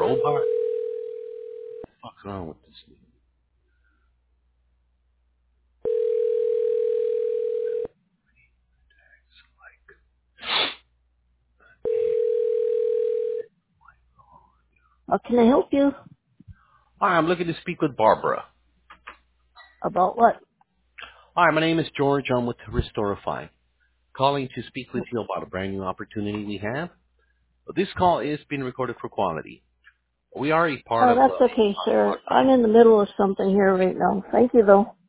robot? What's wrong with this thing? How can I help you? Hi, I'm looking to speak with Barbara. About what? Hi, my name is George. I'm with Restorify. Calling to speak with you about a brand new opportunity we have. This call is being recorded for quality. We are a part Oh, of that's okay, sir. I'm in the middle of something here right now. Thank you, though.